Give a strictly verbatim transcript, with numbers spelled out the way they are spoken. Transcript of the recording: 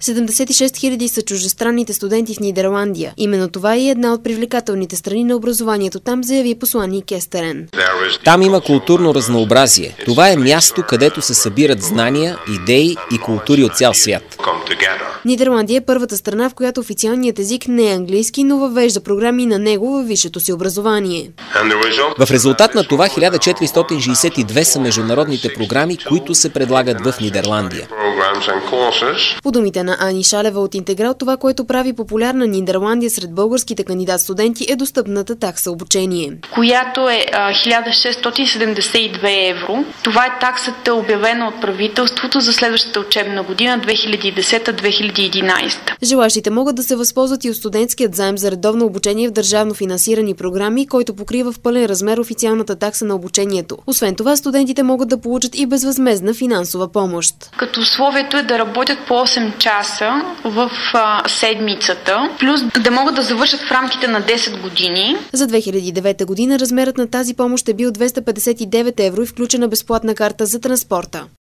седемдесет и шест хиляди са чуждестранните студенти в Нидерландия. Именно това е една от привлекателните страни на образованието там, заяви посланник Естерен. Там има културно разнообразие. Това е място, където се събират знания, идеи и култури от цял свят. Нидерландия е първата страна, в която официалният език не е английски, но въвежда програми на него във висшето си образование. В резултат на това хиляда четиристотин шейсет и две са международните програми, които се предлагат в Нидерландия. По думите на Ани Шалева от Интеграл, това, което прави популярна Нидерландия сред българските кандидат-студенти, е достъпната такса обучение, която е хиляда шестстотин седемдесет и две евро. Това е таксата, обявена от правителството за следващата учебна година две хиляди и десета - две хиляди и единадесета. Желащите могат да се възползват и от студентският заем за редовно обучение в държавно финансирани програми, който покрива в пълен размер официалната такса на обучението. Освен това, студентите могат да получат и безвъзмездна финансова помощ. Като условието е да работят по осем часа в а, седмицата, плюс да могат да завършат в рамките на десет години. За две хиляди и девета година размерът на тази помощ е бил двеста петдесет и девет евро и включена безплатна карта за транспорта.